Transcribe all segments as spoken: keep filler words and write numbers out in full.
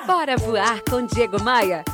Bora voar com Diego Maia.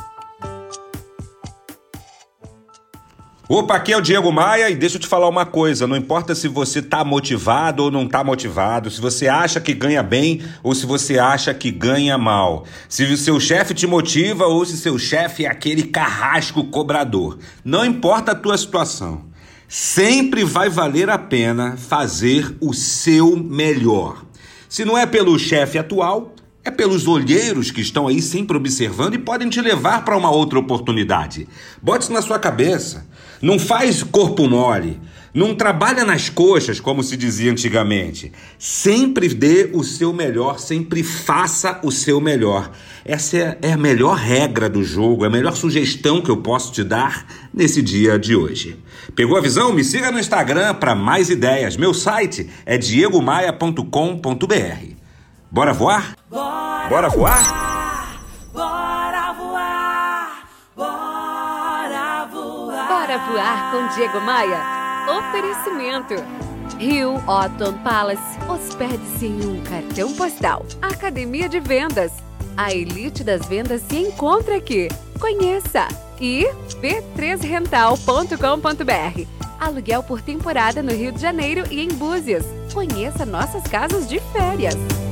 Opa, aqui é o Diego Maia e deixa eu te falar uma coisa, não importa se você tá motivado ou não tá motivado, se você acha que ganha bem ou se você acha que ganha mal, se o seu chefe te motiva ou se seu chefe é aquele carrasco cobrador, não importa a tua situação, sempre vai valer a pena fazer o seu melhor. Se não é pelo chefe atual, é pelos olheiros que estão aí sempre observando e podem te levar para uma outra oportunidade. Bote isso na sua cabeça. Não faz corpo mole. Não trabalha nas coxas, como se dizia antigamente. Sempre dê o seu melhor, sempre faça o seu melhor. Essa é a melhor regra do jogo, é a melhor sugestão que eu posso te dar nesse dia de hoje. Pegou a visão? Me siga no Instagram para mais ideias. Meu site é diego maia ponto com ponto b r. Bora voar? Bora, Bora voar? Bora voar! Bora voar! Bora voar com Diego Maia. Oferecimento. Rio Otton Palace. Hospede-se em um cartão postal. Academia de Vendas. A elite das vendas se encontra aqui. Conheça. E b três rental ponto com ponto b r. Aluguel por temporada no Rio de Janeiro e em Búzios. Conheça nossas casas de férias.